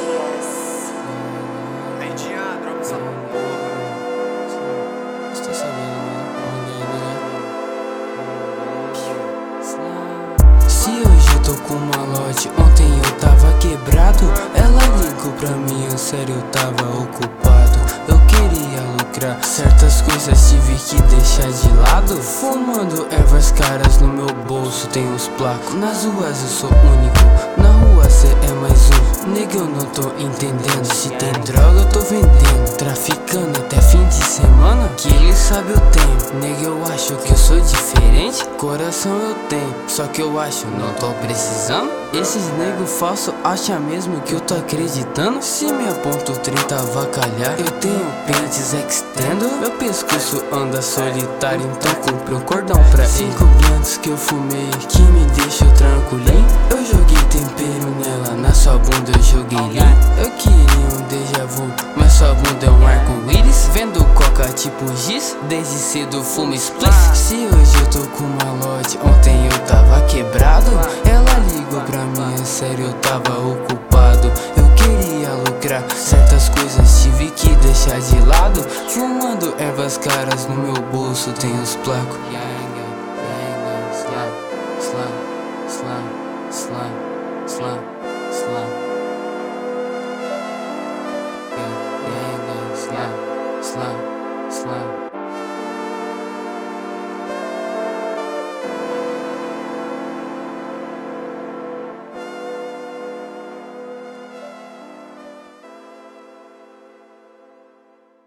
Dias. Aí, Dian, droga essa porra. Você tá sabendo, mano? Se hoje eu tô com malote, ontem eu tava quebrado. Ela ligou pra mim, sério, eu tava ocupado. Eu queria lucrar, certas coisas tive que deixar de lado. Fumando ervas caras no meu bolso, tem os placos. Nas ruas eu sou único, na rua cê é mais um. Nega, eu não tô entendendo, se tem droga eu tô vendendo, traficando até fim de semana, que ele sabe eu tenho. Nega, eu acho que eu sou diferente, coração eu tenho, só que eu acho não tô precisando. Esses nego falso acha mesmo que eu tô acreditando? Se me aponto 30 avacalhar, eu tenho pentes extendo. Meu pescoço anda solitário, então compre um cordão pra ir. 5 blancos que eu fumei, que me deixou tranquilinho. Eu joguei tempero nela, na sua bunda eu joguei lean. Eu queria um déjà vu, mas sua bunda é um arco-íris. Vendo coca tipo giz, desde cedo fumo split. Se hoje eu tô com malote, ontem eu tava quebrado. Ela ligou pra mim, é sério, eu tava ocupado. Eu queria lucrar, certas coisas tive que deixar de lado. Fumando ervas caras, no meu bolso tem os placos. Slam, slam, slam, slam, slam, slam.